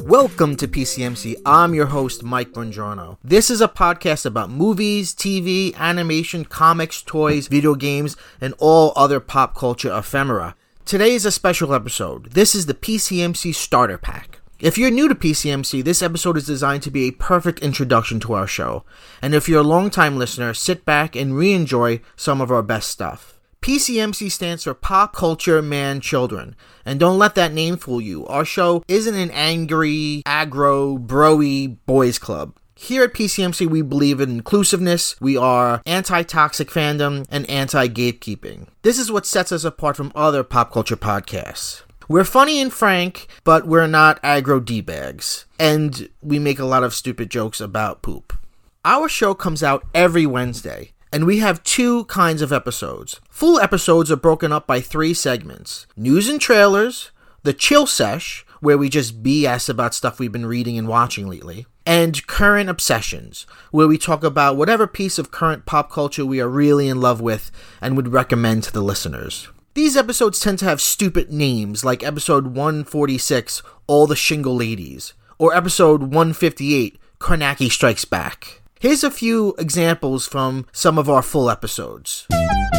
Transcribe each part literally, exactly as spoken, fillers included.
Welcome to P C M C. I'm your host, Mike Bongiorno. This is a podcast about movies, T V, animation, comics, toys, video games, and all other pop culture ephemera. Today is a special episode. This is the P C M C Starter Pack. If you're new to P C M C, this episode is designed to be a perfect introduction to our show. And if you're a longtime listener, sit back and re-enjoy some of our best stuff. P C M C stands for Pop Culture Man Children, and don't let that name fool you. Our show isn't an angry, aggro, bro-y boys club. Here at P C M C, we believe in inclusiveness, we are anti-toxic fandom, and anti-gatekeeping. This is what sets us apart from other pop culture podcasts. We're funny and frank, but we're not aggro D-bags, and we make a lot of stupid jokes about poop. Our show comes out every Wednesday. And we have two kinds of episodes. Full episodes are broken up by three segments. News and trailers, the chill sesh, where we just B S about stuff we've been reading and watching lately, and current obsessions, where we talk about whatever piece of current pop culture we are really in love with and would recommend to the listeners. These episodes tend to have stupid names, like episode one forty-six, All the Shingle Ladies, or episode one fifty-eight, Karnaki Strikes Back. Here's a few examples from some of our full episodes.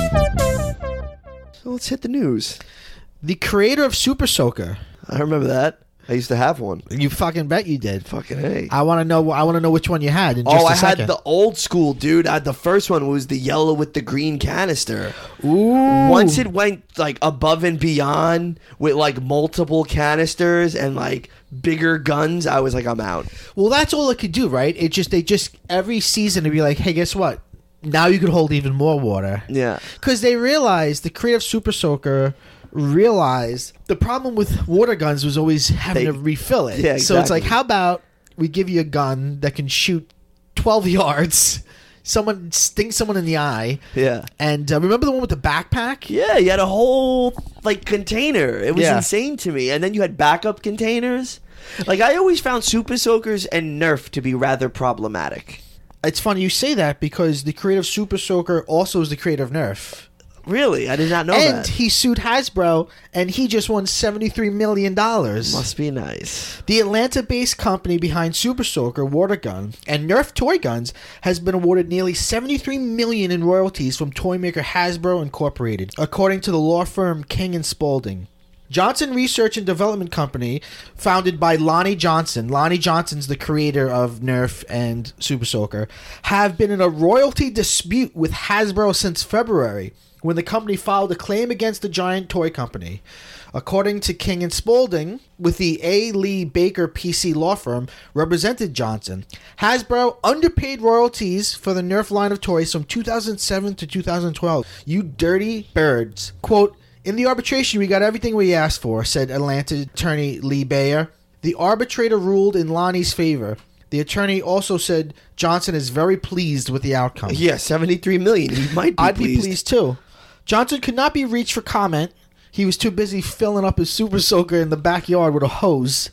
So let's hit the news. The creator of Super Soaker. I remember that. I used to have one. You fucking bet you did. Fucking hey. I want to know. I want to know which one you had. In just oh, a I second. had the old school, dude. I had the first one was the yellow with the green canister. Ooh. Once it went like above and beyond with like multiple canisters and like bigger guns, I was like, I'm out. Well, that's all it could do, right? It just they just every season to be like, hey, guess what? Now you could hold even more water. Yeah. Because they realized the creator of Super Soaker realized the problem with water guns was always having They- to refill it. Yeah, So it's like, exactly. how about we give you a gun that can shoot twelve yards, someone sting someone in the eye, Yeah. and uh, remember the one with the backpack? Yeah, you had a whole like container. It was Yeah. insane to me. And then you had backup containers. Like I always found Super Soakers and Nerf to be rather problematic. It's funny you say that because the creator of Super Soaker also is the creator of Nerf. Really? I did not know and that. he sued Hasbro, and he just won seventy-three million dollars. Must be nice. The Atlanta-based company behind Super Soaker Water Gun and Nerf toy guns has been awarded nearly seventy-three million dollars in royalties from toy maker Hasbro Incorporated, according to the law firm King and Spalding. Johnson Research and Development Company, founded by Lonnie Johnson, Lonnie Johnson's the creator of Nerf and Super Soaker, have been in a royalty dispute with Hasbro since February, when the company filed a claim against the giant toy company. According to King and Spalding, with the A. Lee Baker P C law firm represented Johnson, Hasbro underpaid royalties for the Nerf line of toys from two thousand seven to two thousand twelve. You dirty birds. Quote, in the arbitration, we got everything we asked for, said Atlanta attorney Lee Bayer. The arbitrator ruled in Lonnie's favor. The attorney also said Johnson is very pleased with the outcome. Yeah, seventy-three million. He might be I'd pleased. be pleased too. Johnson could not be reached for comment. He was too busy filling up his Super Soaker in the backyard with a hose.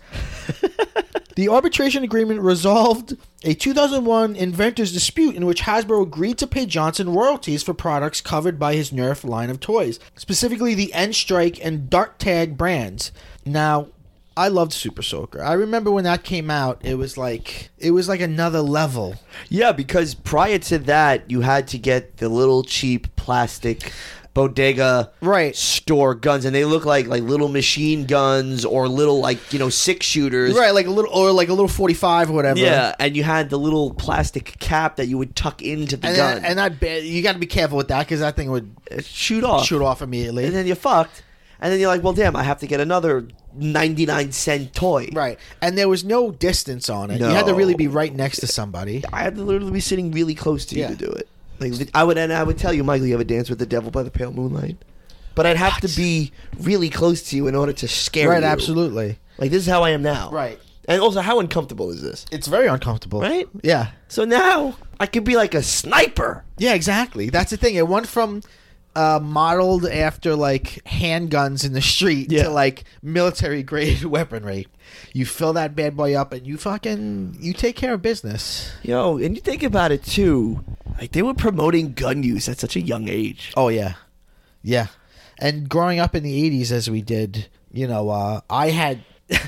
The arbitration agreement resolved a two thousand one inventors dispute in which Hasbro agreed to pay Johnson royalties for products covered by his Nerf line of toys, specifically the N-Strike and Dart Tag brands. Now, I loved Super Soaker. I remember when that came out, it was like it was like another level. Yeah, because prior to that, you had to get the little cheap plastic bodega Right. store guns, and they look like like little machine guns or little like you know six shooters. Right, like a little or like a little forty-five or whatever. Yeah, and you had the little plastic cap that you would tuck into the And gun that, and that ba- you got to be careful with that because that thing would shoot off. shoot off immediately. And then you're fucked. And then you're like, well, damn, I have to get another ninety-nine cent toy. Right, and there was no distance on it. You had to No. really be right next to somebody. I had to literally be sitting really close to you Yeah. to do it. Like I would, and I would tell you, Michael, you ever dance with the devil by the pale moonlight? But I'd have What? to be really close to you in order to scare Right, you. absolutely. Like this is how I am now. Right. And also, how uncomfortable is this? It's very uncomfortable. Right? Yeah. So now I could be like a sniper. Yeah, exactly. That's the thing. It went from uh, modeled after like handguns in the street Yeah. to like military grade weaponry. You fill that bad boy up and you fucking you take care of business. Yo, and you think about it too. Like they were promoting gun use at such a young age. Oh yeah, yeah. And growing up in the eighties, as we did, you know, uh, I had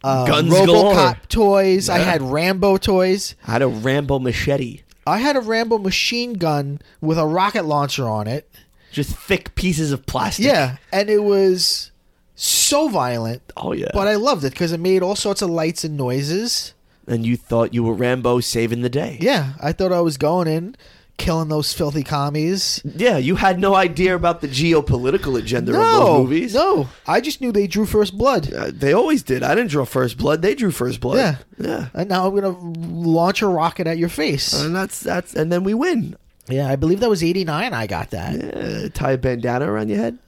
uh, Guns RoboCop galore. toys. I Yeah. had Rambo toys. I had a Rambo machete. I had a Rambo machine gun with a rocket launcher on it. Just thick pieces of plastic. Yeah, and it was so violent. Oh, yeah. But I loved it because it made all sorts of lights and noises. And you thought you were Rambo saving the day. Yeah, I thought I was going in, killing those filthy commies. Yeah, you had no idea about the geopolitical agenda of No, those movies. no. I just knew they drew first blood. Uh, they always did. I didn't draw first blood. They drew first blood. Yeah. Yeah. And now I'm going to launch a rocket at your face. And that's that's and then we win. Yeah, I believe that was eighty-nine I got that. Yeah, tie a bandana around your head.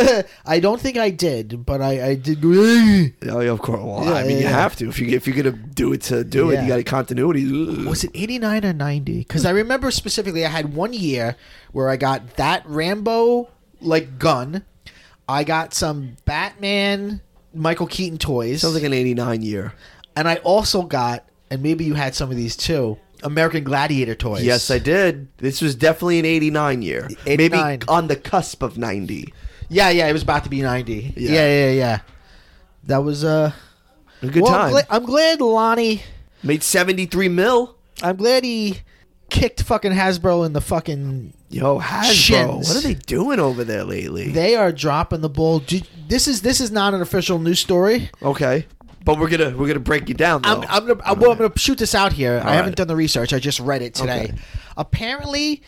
I don't think I did, but I, I did go, "Ugh." Oh, yeah, of course. Well, Yeah, I mean, yeah, you yeah. have to if you if you're gonna do it to do it. Yeah. You got a continuity. Ugh. Was it eighty-nine or ninety? Because I remember specifically I had one year where I got that Rambo like gun. I got some Batman Michael Keaton toys. Sounds like an eighty-nine year. And I also got, and maybe you had some of these too, American Gladiator toys. Yes, I did. This was definitely an eighty-nine year. eighty-nine. Maybe on the cusp of ninety. Yeah, yeah, it was about to be ninety. Yeah. Yeah, yeah, yeah. That was uh, A good well, time. I'm, gla- I'm glad Lonnie. Made seventy-three mil. I'm glad he kicked fucking Hasbro in the fucking. Yo, Hasbro. Shins. What are they doing over there lately? They are dropping the ball. Do- This is this is not an official news story. Okay. But we're gonna we're gonna break you down though. I'm, I'm gonna I, well, I'm gonna shoot this out here. I right. haven't done the research. I just read it today. Okay. Apparently,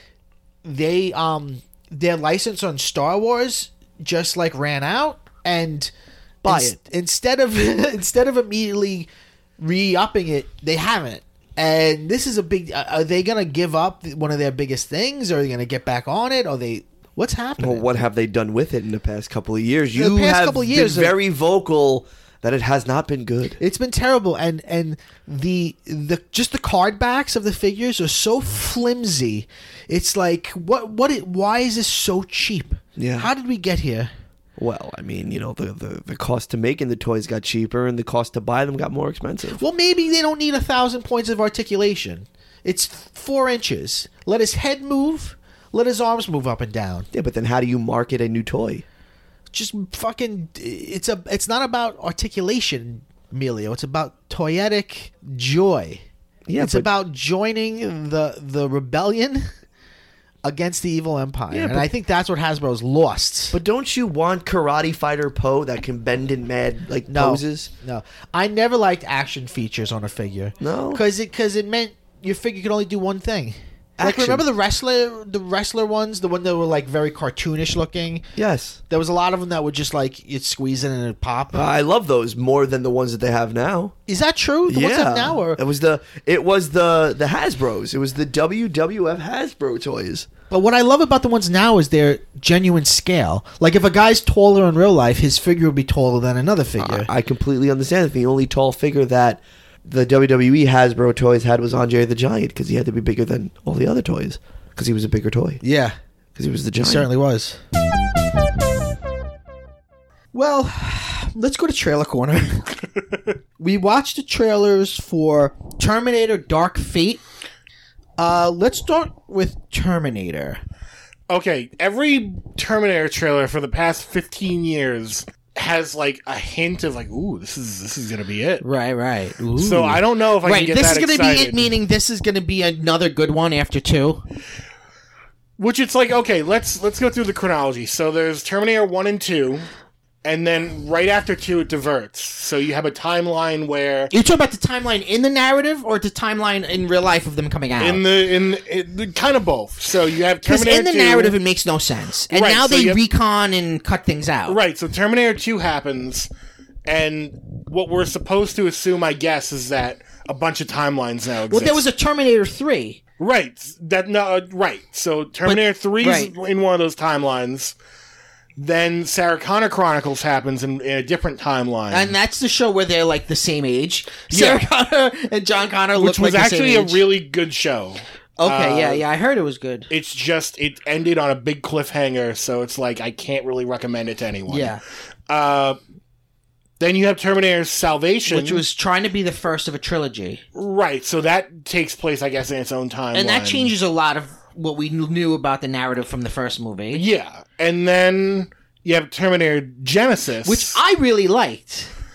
they um their license on Star Wars just like ran out, and Buy ins- it. instead of instead of immediately re-upping it, they haven't. And this is a big. Uh, are they gonna give up one of their biggest things? Or are they gonna get back on it? Or they? What's happening? Well, what have they done with it in the past couple of years? The You past have couple of years been of- very vocal that it has not been good. It's been terrible, and and the the just the card backs of the figures are so flimsy. It's like what what it, why is this so cheap? Yeah. How did we get here? Well, I mean, you know, the, the, the cost to making the toys got cheaper and the cost to buy them got more expensive. Well, maybe they don't need a thousand points of articulation. It's four inches. Let his head move. Let his arms move up and down. Yeah, but then how do you market a new toy? Just fucking. It's a. It's not about articulation, Emilio. It's about toyetic joy. Yeah, it's but- about joining the the rebellion against the evil empire, Yeah, and but- I think that's what Hasbro's lost. But don't you want Karate Fighter Poe that can bend in mad like no, poses? no, I never liked action features on a figure. No? because it because it meant your figure could only do one thing. Like Action. remember the wrestler, the wrestler ones, the one that were like very cartoonish looking. Yes. There was a lot of them that would just like you'd squeeze it and it'd pop. Uh, I love those more than the ones that they have now. Is that true? The ones yeah. that now are. It was the it was the the Hasbros. It was the W W F Hasbro toys. But what I love about the ones now is their genuine scale. Like if a guy's taller in real life, his figure would be taller than another figure. I, I completely understand that the only tall figure that the W W E Hasbro toys had was Andre the Giant because he had to be bigger than all the other toys because he was a bigger toy yeah, because he was the it giant. certainly was. Well, let's go to Trailer Corner. We watched the trailers for Terminator Dark Fate. Uh, let's start with Terminator. Okay, every Terminator trailer for the past fifteen years has like a hint of like, ooh, this is this is gonna be it. Right, right. So I don't know if I right, can get this that is going to be excited. it, meaning this is going to be another good one after two. Which it's like, okay, let's let's go through the chronology. So there's Terminator one and two, and then right after two it diverts. So you have a timeline where You're talking about the timeline in the narrative or the timeline in real life of them coming out? in the in, in the, kind of both. So you have Because Terminator in the two, narrative it makes no sense. And Right, now so they you have- recon and cut things out. Right, so Terminator two happens, and what we're supposed to assume, I guess, is that a bunch of timelines now exist. Well, there was a Terminator three. Right, that no, uh, right. So Terminator three is right. in one of those timelines. Then Sarah Connor Chronicles happens in, in a different timeline, And that's the show where they're like the same age. Yeah. Sarah Connor and John Connor which look was like the actually same a age. really good show. Okay, uh, yeah, yeah, I heard it was good. It's just it ended on a big cliffhanger, so it's like I can't really recommend it to anyone. Yeah. Uh, then you have Terminator Salvation, Which was trying to be the first of a trilogy. right. So that takes place, I guess, in its own timeline, And that changes a lot of what we knew about the narrative from the first movie. Yeah, and then you have Terminator Genesis, Which I really liked.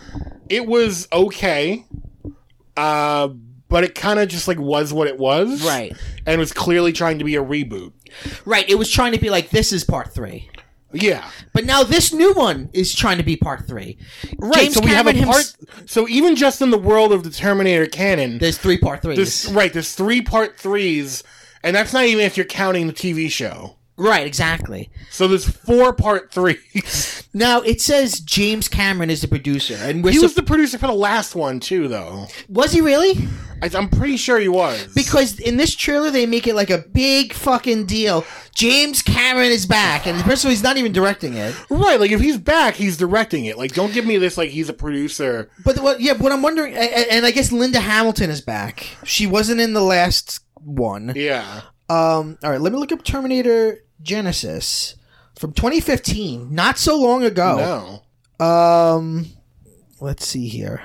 it was okay, uh, but it kind of just like was what it was, Right. And was clearly trying to be a reboot. Right. It was trying to be like, this is part three. Yeah. But now this new one is trying to be part three. Right. James so we Cameron have a part. hims- So even just in the world of the Terminator canon, There's three part threes. there's, right, there's three part threes, and that's not even if you're counting the T V show. Right, exactly. So there's four part threes. Now, it says James Cameron is the producer. and we're He was sup- the producer for the last one, too, though. Was he really? I, I'm pretty sure he was. Because in this trailer, they make it like a big fucking deal. James Cameron is back. And first of all, he's not even directing it. Right, like, if he's back, he's directing it. Like, don't give me this, like, he's a producer. But what, yeah, what I'm wondering, a- a- and I guess Linda Hamilton is back. She wasn't in the last one. Yeah. Um, all right, let me look up Terminator Genesis from twenty fifteen, not so long ago. No. Um, let's see here.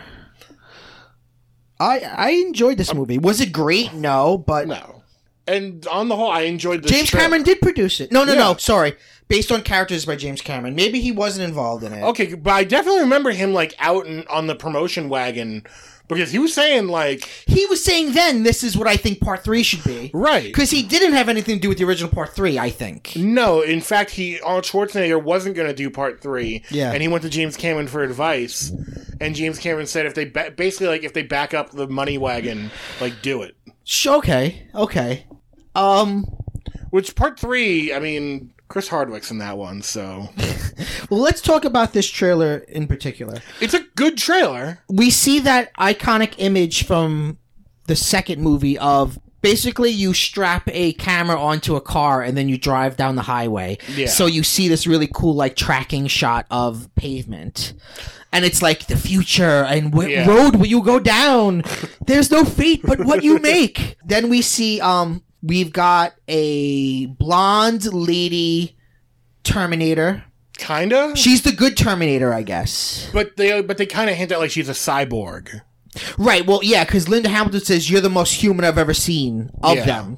I I enjoyed this movie. Was it great? No, but No. And on the whole, I enjoyed the James show. Cameron did produce it. No, no, Yeah. no. Sorry, based on characters by James Cameron. Maybe he wasn't involved in it. Okay, but I definitely remember him, like, out and on the promotion wagon, because he was saying, like... He was saying then, this is what I think part three should be. Right. Because he didn't have anything to do with the original part three, I think. No, in fact, he Arnold Schwarzenegger wasn't going to do part three. Yeah. And he went to James Cameron for advice. And James Cameron said if they ba- basically like if they back up the money wagon, like do it. Sh- Okay, okay. Um, Which part three, I mean, Chris Hardwick's in that one, so well, let's talk about this trailer in particular. it's a good trailer. We see that iconic image from the second movie of basically you strap a camera onto a car and then you drive down the highway. Yeah. So you see this really cool like tracking shot of pavement. And it's like the future and what Yeah. road will you go down? There's no fate but what you make. Then we see um we've got a blonde lady Terminator. Kinda. She's the good Terminator, I guess. But they but they kind of hint at like she's a cyborg. Right, well, yeah, because Linda Hamilton says, you're the most human I've ever seen of Yeah. them.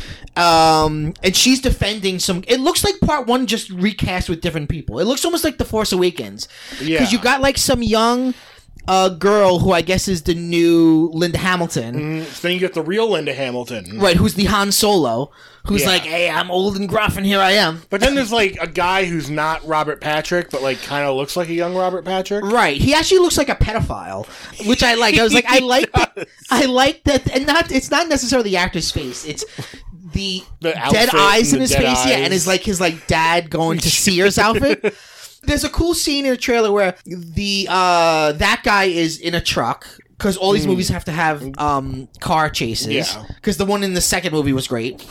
Um, and she's defending some... It looks like part one just recast with different people. It looks almost like The Force Awakens. Yeah. Because you got, like, some young uh, girl who I guess is the new Linda Hamilton. Mm, so then you get the real Linda Hamilton. Right, who's the Han Solo. Who's Yeah. like, hey, I'm old and gruff and here I am. But then there's like a guy who's not Robert Patrick, but like kind of looks like a young Robert Patrick. Right, he actually looks like a pedophile, which I like. I was like, I like that. I like that, and not. It's not necessarily the actor's face. It's the, The dead outfit eyes and in the his dead face. Yeah, eyes. and his like his like dad going to Sears outfit. There's a cool scene in the trailer where the uh that guy is in a truck. Because all these movies have to have um, car chases. Yeah. Because the one in the second movie was great.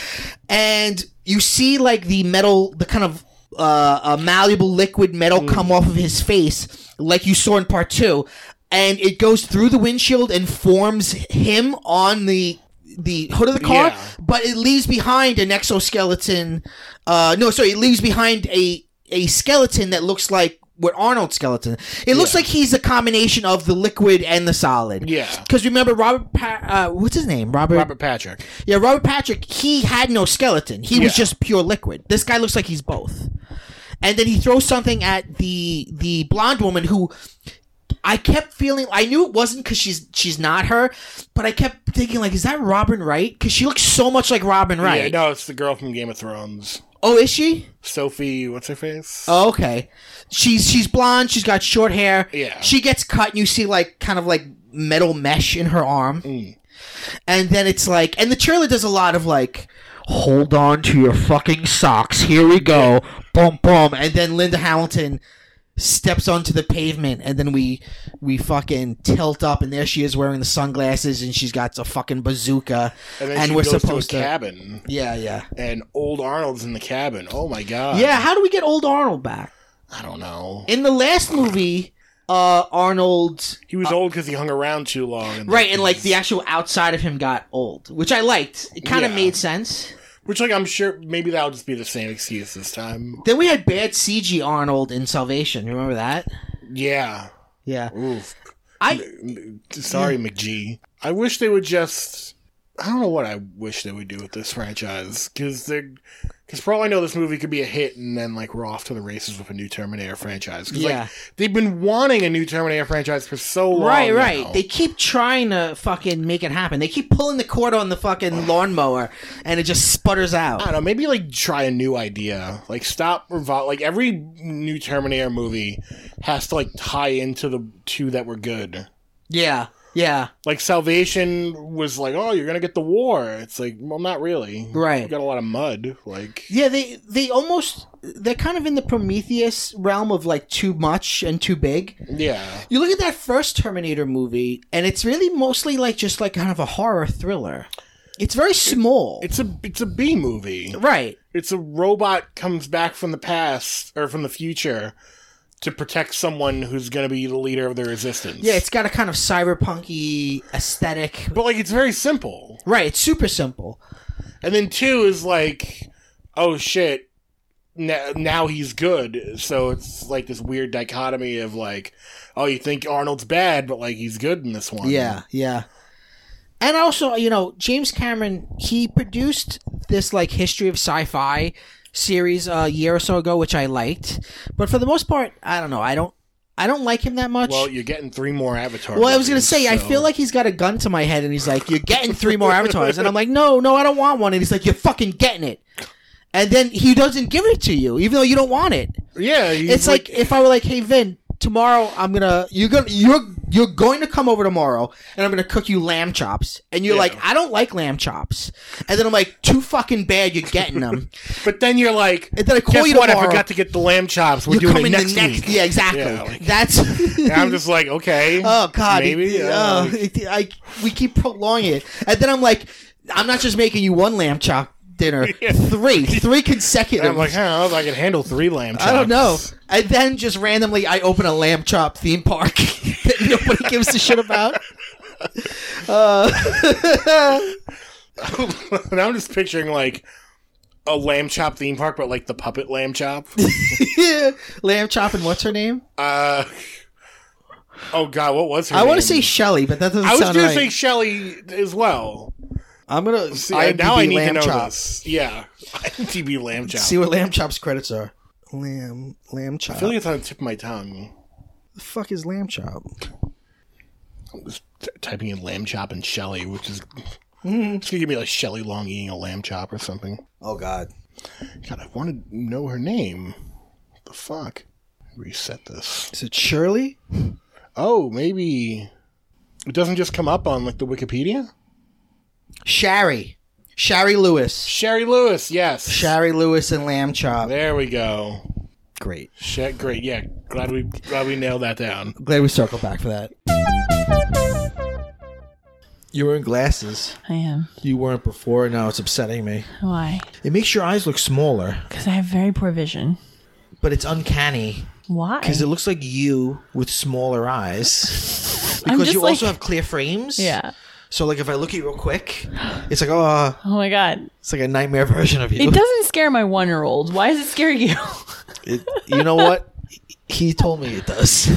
And you see, like, the metal, the kind of uh, a malleable liquid metal come off of his face, like you saw in part two. And it goes through the windshield and forms him on the the hood of the car. Yeah. But it leaves behind an exoskeleton. Uh, no, sorry, it leaves behind a, a skeleton that looks like with Arnold's skeleton. It looks Yeah. like he's a combination of the liquid and the solid. Yeah. Because remember, Robert, pa- uh, what's his name? Robert. Robert Patrick. Yeah, Robert Patrick. He had no skeleton. He was Yeah. just pure liquid. This guy looks like he's both. And then he throws something at the the blonde woman who I kept feeling. I knew it wasn't because she's she's not her, but I kept thinking like, is that Robin Wright? Because she looks so much like Robin Wright. Yeah, no, it's the girl from Game of Thrones. Oh, is she? Sophie, what's her face? Oh, okay. She's she's blonde. She's got short hair. Yeah. She gets cut, and you see like kind of like metal mesh in her arm. Mm. And then it's like, and the trailer does a lot of like, hold on to your fucking socks. Here we go. Boom, boom. And then Linda Hamilton steps onto the pavement, and then we we fucking tilt up, and there she is wearing the sunglasses, and she's got a fucking bazooka, And then and she we're goes supposed to a to. cabin, Yeah, yeah, and old Arnold's in the cabin. Oh my god. yeah. How do we get old Arnold back? I don't know. In the last movie, uh, Arnold. He was old because he hung around too long. And Right, and like the actual outside of him got old, which I liked. It kind of Yeah. made sense. Which, like, I'm sure maybe that'll just be the same excuse this time. Then we had bad C G Arnold in Salvation. Remember that? Yeah. Yeah. Oof. I Sorry, McGee. I wish they would just. I don't know what I wish they would do with this franchise, because they're, because for all I know, this movie could be a hit, and then like we're off to the races with a new Terminator franchise. 'Cause, Yeah. like, they've been wanting a new Terminator franchise for so long. Right, right. now. They keep trying to fucking make it happen. They keep pulling the cord on the fucking lawnmower, and it just sputters I out. don't know. Maybe like try a new idea. Like stop revol. Like every new Terminator movie has to like tie into the two that were good. Yeah, yeah. Like Salvation was like, oh, you're gonna get the war. It's like, well, not really. Right. You got a lot of mud. Like, Yeah, they they almost they're kind of in the Prometheus realm of like too much and too big. yeah, You look at that first Terminator movie, and it's really mostly like just like kind of a horror thriller. It's very small. it's a it's a B movie. Right. It's a robot comes back from the past or from the future to protect someone who's gonna be the leader of the resistance. Yeah, it's got a kind of cyberpunky aesthetic. but like it's very simple. Right, it's super simple. And then two is like, oh shit, n- now he's good. So it's like this weird dichotomy of like, oh, you think Arnold's bad, but like he's good in this one. Yeah, yeah. And also, you know, James Cameron, he produced this like history of sci-fi series uh, a year or so ago, which I liked. But for the most part, I don't know. I don't I don't like him that much. Well, you're getting three more Avatar. Well, I was going to movies, say, I so- feel like he's got a gun to my head, and he's like, you're getting three more avatars. And I'm like, no, no, I don't want one. And he's like, you're fucking getting it. And then he doesn't give it to you, even though you don't want it. Yeah, he's It's like, if I were like, hey, Vin, tomorrow I'm going to, you're going to, you're, you're going to come over tomorrow, and I'm going to cook you lamb chops. And you're Yeah. like, I don't like lamb chops. And then I'm like, too fucking bad, you're getting them. But then you're like, And then I call guess you what? I tomorrow. forgot to get the lamb chops. We're You're doing coming it next the next, week. yeah, exactly. Yeah, like- That's. And I'm just like, okay. Oh God! maybe. it- uh, uh, it- I we keep prolonging it, and then I'm like, I'm not just making you one lamb chop dinner, three, three consecutive. and I'm like, I don't know if I can handle three lamb chops. I don't know. And then just randomly, I open a lamb chop theme park that nobody gives a shit about. Uh, And I'm just picturing like a lamb chop theme park, but like the puppet lamb chop. yeah. Lamb chop, and what's her name? Uh, oh God, what was her I name? want to say Shelly, but that doesn't I was sound going right. to say Shelly as well. I'm gonna See, I now I need lamb to know chop. this. Yeah, I M D B lamb chop. See what lamb chop's credits are. Lamb, lamb chop. I feel like it's on the tip of my tongue. the fuck is lamb chop? I'm just t- typing in lamb chop and Shelly, which is Mm-hmm. it's gonna give me like Shelly Long eating a lamb chop or something. Oh God. God, I want to know her name. What the fuck? Reset this. Is it Shirley? Oh, maybe it doesn't just come up on like the Wikipedia. Shari. Shari Lewis. Sherry Lewis, yes. Shari Lewis and lamb chop. There we go. Great. Sh- great, yeah. Glad we glad we nailed that down. Glad we circled back for that. You're wearing glasses. I am. You weren't before. Now it's upsetting me. Why? It makes your eyes look smaller, Because I have very poor vision. but it's uncanny Why? because it looks like you with smaller eyes. I'm Because just you like- also have clear frames. Yeah. So like if I look at you real quick, it's like oh, Oh my god. it's like a nightmare version of you. It doesn't scare my one year old. Why does it scare you? It, you know what? He told me it does.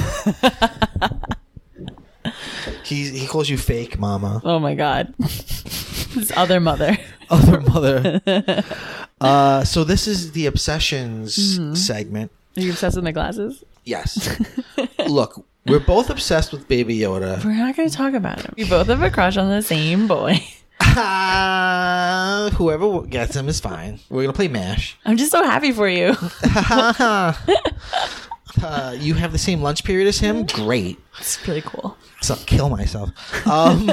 he he calls you fake, mama. Oh my god. His other mother. Other mother. uh, so this is the obsessions segment. Are you obsessed with my glasses? Yes. Look, we're both obsessed with Baby Yoda. We're not going to talk about him. We both have a crush on the same boy. Uh, whoever gets him is fine. We're gonna play MASH. I'm just so happy for you. uh, you have the same lunch period as him? Great. It's really cool. So I'll kill myself. Um,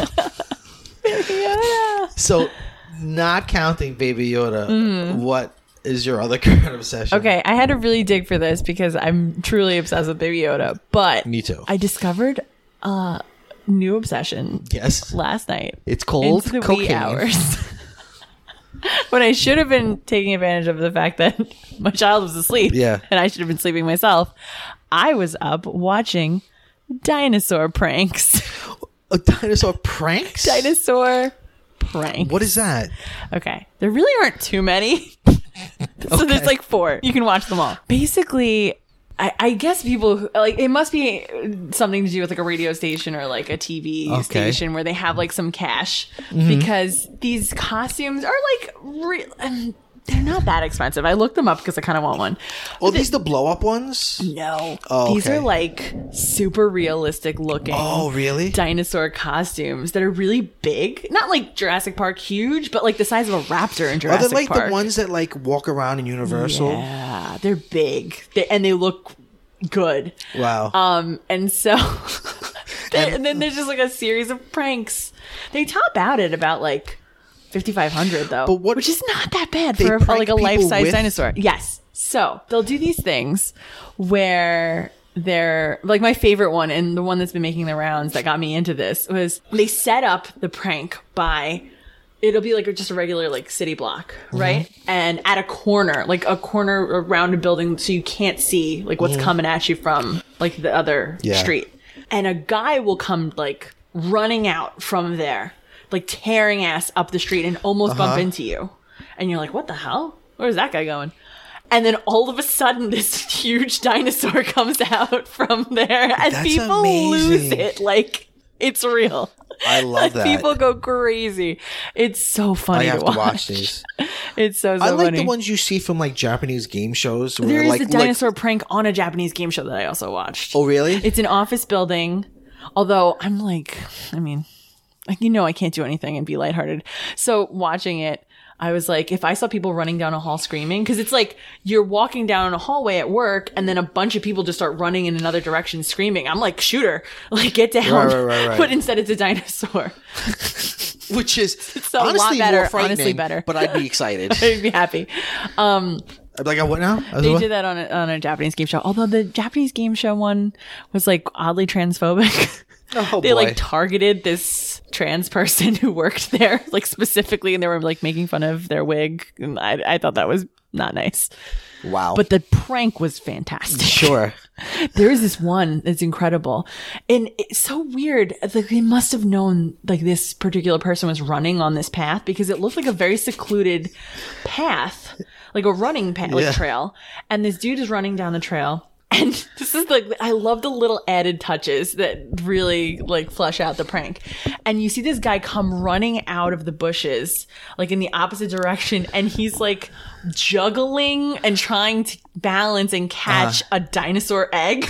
Yeah. so, not counting Baby Yoda, what is your other current obsession? Okay, I had to really dig for this because I'm truly obsessed with Baby Yoda. But Me too. I discovered a new obsession Yes. last night. It's called into the cocaine. wee hours. When I should have been taking advantage of the fact that my child was asleep. Yeah. And I should have been sleeping myself. I was up watching dinosaur pranks. A dinosaur pranks? Dinosaur pranks. What is that? Okay. There really aren't too many. So there's like four. You can watch them all. Basically, I, I guess people who, like it must be something to do with like a radio station or like a T V Okay. station where they have like some cash Mm-hmm. because these costumes are like re- um, they're not that expensive. I looked them up because I kind of want one. Oh, these the blow up ones? No, Oh, these okay. are like super realistic looking. Oh, really? Dinosaur costumes that are really big, not like Jurassic Park huge, but like the size of a raptor in Are Jurassic they like Park. the ones that like walk around in Universal? Yeah, they're big they, and they look good. Wow. Um, and so, and, and then there's just like a series of pranks. They top out at about like fifty-five hundred though, But what- which is not that bad They for a, prank like a people life-size with- dinosaur. Yes. So they'll do these things where they're like my favorite one, and the one that's been making the rounds that got me into this was they set up the prank by. It'll be like just a regular like city block, right? Mm-hmm. And at a corner, like a corner around a building, so you can't see like what's coming at you from like the other Mm-hmm. Yeah. street. And a guy will come like running out from there, like tearing ass up the street and almost Uh-huh. bump into you. And you're like, what the hell? Where's that guy going? And then all of a sudden, this huge dinosaur comes out from there, and That's people lose amazing. it. Like it's real. I love that. People go crazy. It's so I funny have to to watch. watch these. It's so so I like funny. the ones you see from like Japanese game shows. Where There is like, a dinosaur prank on a Japanese game show that I also watched. Like, oh, really? It's an office building. Although I'm like, I mean, like you know, I can't do anything and be lighthearted. So watching it, I was like, if I saw people running down a hall screaming, because it's like you're walking down a hallway at work, and then a bunch of people just start running in another direction screaming. I'm like, shooter, like get down. Right, right, right, right. But instead, it's a dinosaur. Which is a lot honestly better, more frightening, honestly better. but I'd be excited. I'd be happy. Um, I'd be like, oh, what now? I was They like, did that on a, on a Japanese game show. Although the Japanese game show one was like oddly transphobic. Oh, They boy. like targeted this trans person who worked there, like specifically, and they were like making fun of their wig. And I, I thought that was not nice. Wow. But the prank was fantastic. sure. There is this one that's incredible, and it's so weird. Like they must have known like this particular person was running on this path because it looked like a very secluded path, like a running path, Yeah. like trail. And this dude is running down the trail. And this is like, I love the little added touches that really like flesh out the prank. And you see this guy come running out of the bushes, like in the opposite direction. And he's like juggling and trying to balance and catch a dinosaur egg.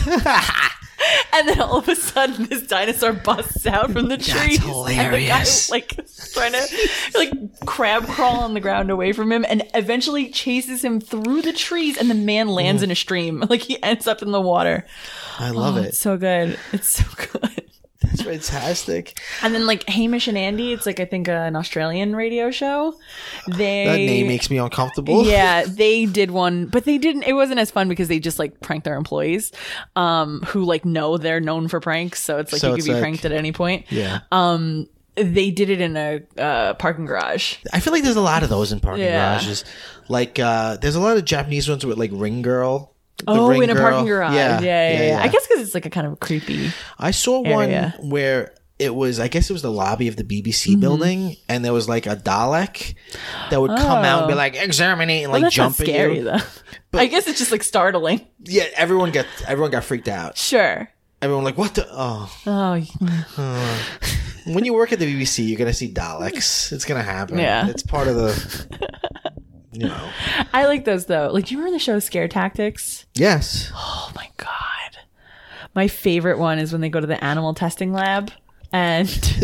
And then all of a sudden, this dinosaur busts out from the trees. hilarious. And the guy, like, trying to, like, crab crawl on the ground away from him and eventually chases him through the trees. And the man lands in a stream. Like, he ends up in the water. I love Oh, it. It's so good. It's so good. That's fantastic. And then, like, Hamish and Andy, it's like, I think, uh, an Australian radio show. They. That name makes me uncomfortable. Yeah, they did one, but they didn't. It wasn't as fun because they just like prank their employees, um, who like know they're known for pranks. So it's like So you could it's be like- pranked at any point. Yeah. Um, they did it in a uh, parking garage. I feel like there's a lot of those in parking Yeah. garages. Like, uh, there's a lot of Japanese ones with like Ring Girl. The Oh, Ring in a Girl. parking garage. Yeah, yeah, yeah. I guess because it's like a kind of creepy. I saw one area. where it was, I guess it was the lobby of the B B C Mm-hmm. building, and there was like a Dalek that would come out and be Oh. like, exterminate, and Well, like that's jump not at scary you. though. I guess it's just like startling. Yeah, everyone got everyone got freaked out. Sure. Everyone like, what the? Oh. Oh, When you work at the B B C, you're going to see Daleks. It's going to happen. Yeah. It's part of the, you know. I like those though. Like, do you remember the show Scare Tactics? Yes. Oh my god. My favorite one is when they go to the animal testing lab and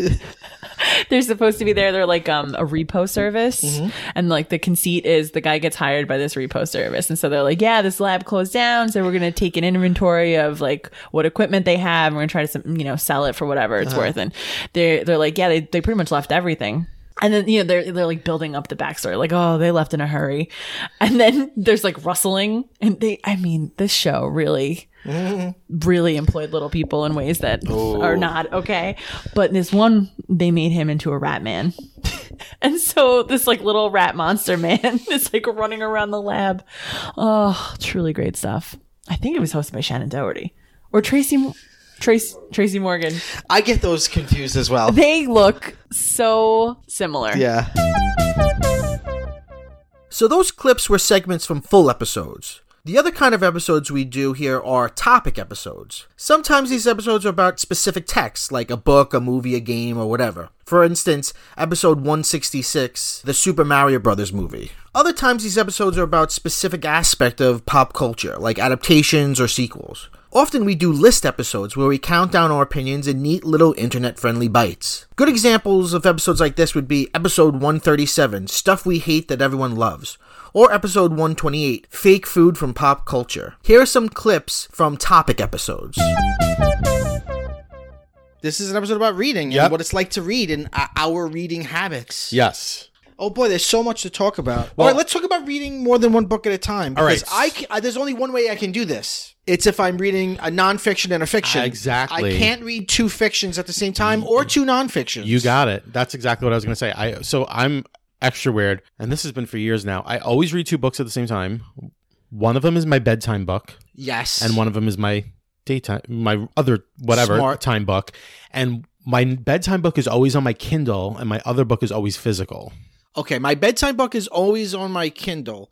they're supposed to be there. They're like um, a repo service. Mm-hmm. And like the conceit is the guy gets hired by this repo service. And so they're like, yeah, this lab closed down. So we're going to take an inventory of like what equipment they have. And we're going to try to, you know, sell it for whatever it's Uh-huh. worth. And they're, they're like, yeah, they, they pretty much left everything. And then, you know, they're, they're like building up the backstory, like, oh, they left in a hurry. And then there's like rustling. And they, I mean, this show really, really employed little people in ways that are not okay. But this one, they made him into a rat man. And so this like little rat monster man is like running around the lab. Oh, truly great stuff. I think it was hosted by Shannon Doherty or Tracy, Tracy, Tracy Morgan. I get those confused as well. They look so similar. Yeah. So those clips were segments from full episodes. The other kind of episodes we do here are topic episodes. Sometimes these episodes are about specific texts, like a book, a movie, a game, or whatever. For instance, episode one sixty-six, the Super Mario Brothers movie. Other times these episodes are about specific aspect of pop culture, like adaptations or sequels. Often we do list episodes where we count down our opinions in neat little internet-friendly bites. Good examples of episodes like this would be episode one thirty-seven, Stuff We Hate That Everyone Loves, or episode one twenty-eight, Fake Food from Pop Culture. Here are some clips from topic episodes. This is an episode about reading Yep. and what it's like to read and uh, our reading habits. Yes. Oh boy, there's so much to talk about. Well- all right, let's talk about reading more than one book at a time. All right. Because I ca- uh, there's only one way I can do this. It's if I'm reading a nonfiction and a fiction. Exactly. I can't read two fictions at the same time or two nonfictions. You got it. That's exactly what I was going to say. I so I'm extra weird, and this has been for years now. I always read two books at the same time. One of them is my bedtime book, Yes. and one of them is my daytime, my other whatever Smart. time book. And my bedtime book is always on my Kindle, and my other book is always physical. Okay, my bedtime book is always on my Kindle.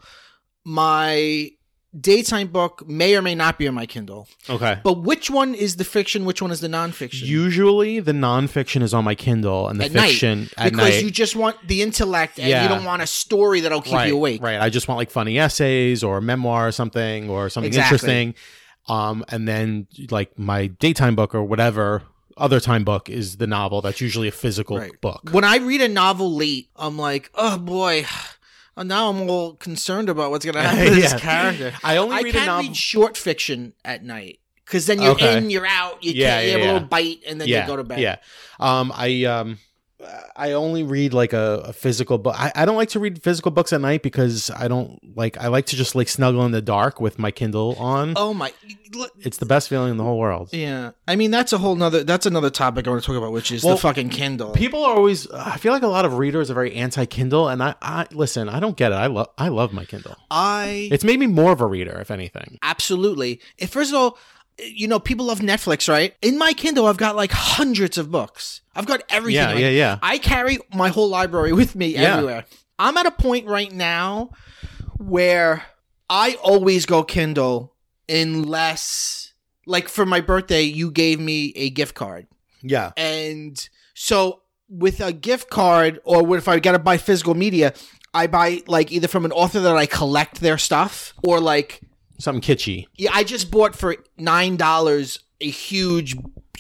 My daytime book may or may not be on my Kindle. Okay. But which one is the fiction? Which one is the nonfiction? Usually, the nonfiction is on my Kindle, and the At night, fiction at because night. you just want the intellect and Yeah. you don't want a story that'll keep right, you awake. Right. I just want like funny essays or a memoir or something or something Exactly. interesting. Um, and then like my daytime book or whatever other time book is the novel. That's usually a physical Right. book. When I read a novel late, I'm like, oh boy. Now I'm all concerned about what's going to happen to this Yeah. character. I only I read a can't novel. read short fiction at night because then you're Okay. in, you're out. You Yeah, can't. You yeah, have a yeah. little bite and then yeah, you go to bed. Yeah. Um, I um, I only read like a, a physical book. I, I don't like to read physical books at night because I don't like. I like to just like snuggle in the dark with my Kindle on. Oh my. look- It's the best feeling in the whole world. Yeah. I mean, that's a whole nother. That's another topic I want to talk about, which is Well, the fucking Kindle. People are always. I feel like a lot of readers are very anti-Kindle, and I, I listen. I don't get it. I love. I love my Kindle. I It's made me more of a reader, if anything. absolutely. If, first of all, you know, people love Netflix, right? In my Kindle, I've got like hundreds of books. I've got everything. Yeah, Like, yeah, yeah. I carry my whole library with me Yeah. everywhere. I'm at a point right now where I always go Kindle unless, like, for my birthday, you gave me a gift card. Yeah. And so with a gift card, or if I got to buy physical media, I buy like either from an author that I collect their stuff, or like, Something kitschy. yeah, I just bought for nine dollars a huge,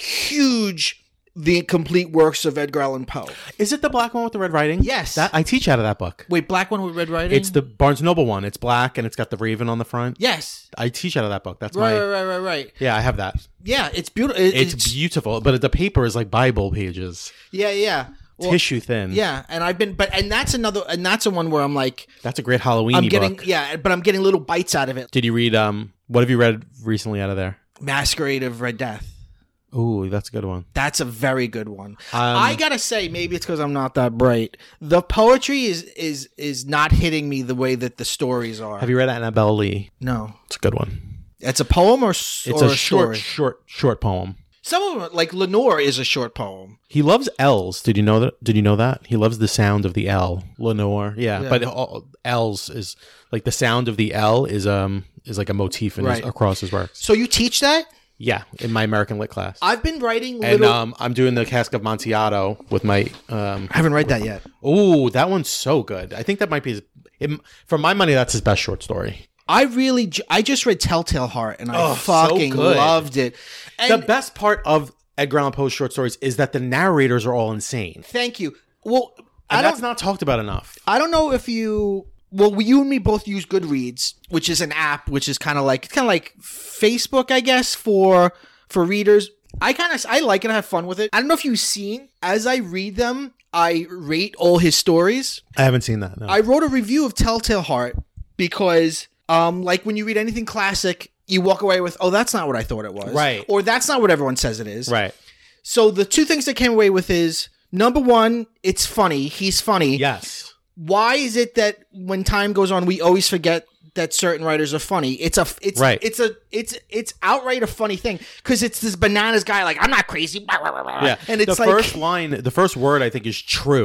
huge, the complete works of Edgar Allan Poe. Is it the black one with the red writing? Yes. That I teach out of that book. Wait, black one with red writing? It's the Barnes Noble one. It's black and it's got the raven on the front. yes, I teach out of that book. That's right, my. right, right, right, right. Yeah, I have that. Yeah, it's beautiful. It, It's, it's, beautiful, but the paper is like Bible pages, yeah, yeah. Well, tissue thin. yeah, and I've been, but and that's another, and that's a one where I'm like, That's a great Halloween I'm getting, book. yeah, but I'm getting little bites out of it. Did you read? Um, what have you read recently out of there? Masquerade of Red Death. Ooh, that's a good one. That's a very good one. Um, I gotta say, maybe it's because I'm not that bright. The poetry is is is not hitting me the way that the stories are. Have you read Annabelle Lee? No, It's a good one. it's a poem or s- It's or a, a, short, story. short, short poem. Some of them, like Lenore, is a short poem. He loves L's. Did you know that? Did you know that? He loves the sound of the L. Lenore. Yeah, Yeah. but all, L's is like the sound of the L is um is like a motif in his, Right. across his works. So you teach that? Yeah, in my American Lit class. I've been writing And little. um, I'm doing the Cask of Amontillado with my. Um, I haven't read that yet. oh, that one's so good. I think that might be his. It, for my money, that's his best short story. I really, j- I just read Telltale Heart, and I Oh, so fucking good. loved it. And The best part of Edgar Allan Poe's short stories is that the narrators are all insane, thank you. Well, I and don't. that's not talked about enough. I don't know if you. Well, we, you and me both use Goodreads, which is an app, which is kind of like it's kind of like Facebook, I guess, for for readers. I kind of I like it. I have fun with it. I don't know if you've seen as I read them, I rate all his stories. I haven't seen that. No. I wrote a review of Telltale Heart because, um, like when you read anything classic, you walk away with, oh, that's not what I thought it was, Right. Or that's not what everyone says it is, right. So the two things that came away with is number one, it's funny. He's funny. Yes. Why is it that when time goes on, we always forget that certain writers are funny? It's a, it's, Right. it's a, it's, it's outright a funny thing because it's this bananas guy like I'm not crazy, Yeah. and it's the like first line, the first word I think is true.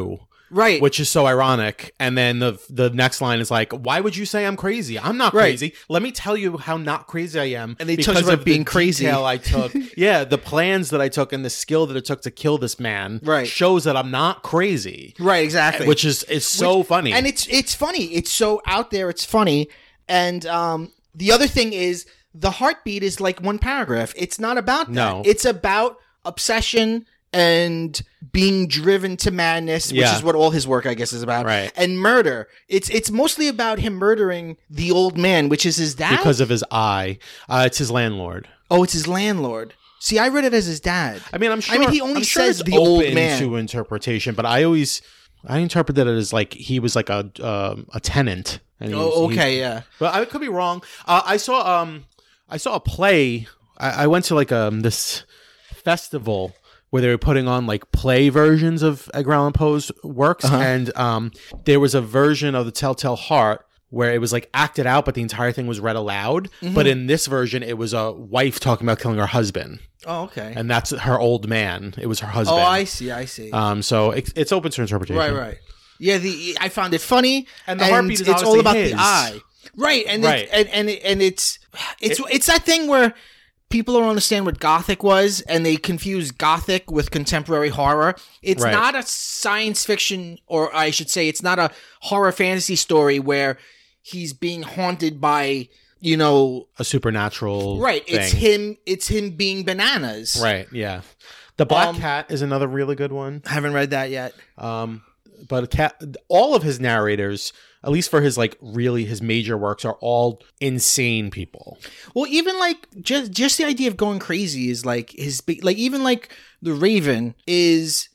Right. Which is so ironic. And then the the next line is like, why would you say I'm crazy? I'm not Right. crazy. Let me tell you how not crazy I am. And they because talk about of being the crazy. detail I took. Yeah, the plans that I took and the skill that it took to kill this man Right. shows that I'm not crazy. Right, exactly. Which is it's so Which- funny. And it's it's funny. It's so out there. It's funny. And um, the other thing is the heartbeat is like one paragraph. It's not about that. No. It's about obsession and being driven to madness, which Yeah. is what all his work, I guess, is about. Right. And murder. It's it's mostly about him murdering the old man, which is his dad. because of his eye. Uh, it's his landlord. oh, it's his landlord. See, I read it as his dad. I mean, I'm sure. I mean, he only I'm sure says it's the old open man. to interpretation, but I always I interpreted it as like he was like a um, a tenant. And he was- Oh, he- okay, yeah. But I could be wrong. Uh, I saw um I saw a play. I, I went to like um this festival where they were putting on like play versions of Edgar Allan Poe's works, Uh-huh. and um there was a version of The Telltale Heart where it was like acted out, but the entire thing was read aloud. Mm-hmm. But in this version, it was a wife talking about killing her husband, Oh, okay. and that's her old man. It was her Oh, husband. I see, I see. Um, so it, it's open to interpretation. Right, right. Yeah, the I found it funny, And the heartbeat is it's all obviously about his. the eye, right? And Right. It, and and it, and it's it's it's that thing where people don't understand what Gothic was, and they confuse Gothic with contemporary horror. It's Right. not a science fiction, or I should say, it's not a horror fantasy story where he's being haunted by, you know, A supernatural. right? It's thing. him. It's him being bananas. Right. Yeah. The Black Um, Cat is another really good one. I haven't read that yet. Um, but a cat, all of his narrators, at least for his like really his major works, are all insane people. Well, even like just just the idea of going crazy is like his big, like even like the Raven is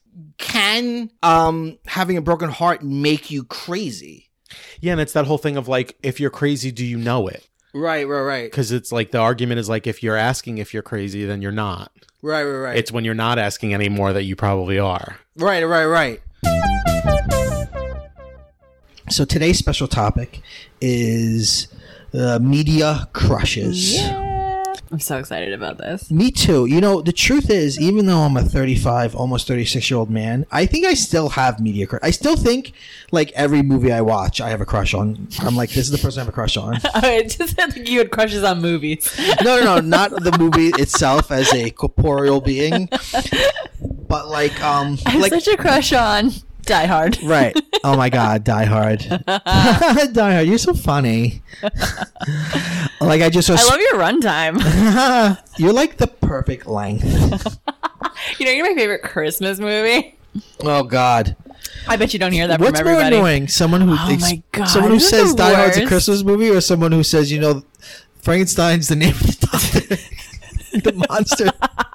can um having a broken heart make you crazy? Yeah, and it's that whole thing of like, if you're crazy, do you know it? Right, right, right, Because it's like the argument is like, if you're asking if you're crazy, then you're not. right, right, right. It's when you're not asking anymore that you probably are. right, right, right. So today's special topic is uh, media crushes. I'm so excited about this. Me too. You know, the truth is, even though I'm a thirty-five, almost thirty-six year old man, I think I still have media crush. I still think, like, every movie I watch, I have a crush on. I'm like, this is the person I have a crush on. It just sounds like you had crushes on movies. No, no, no, not the movie itself as a corporeal being, but like, um, I have like, such a crush on Die Hard. right. Oh my God, Die Hard. Die Hard, you're so funny. Like, I just, I love your runtime. you're like the perfect length. You know, you're my favorite Christmas movie. Oh God. I bet you don't hear that What's from more everybody. annoying? Someone who Oh my God, someone who isn't says the Die Hard's a worst? Christmas movie, or someone who says, you know, Frankenstein's the name of the topic, the monster.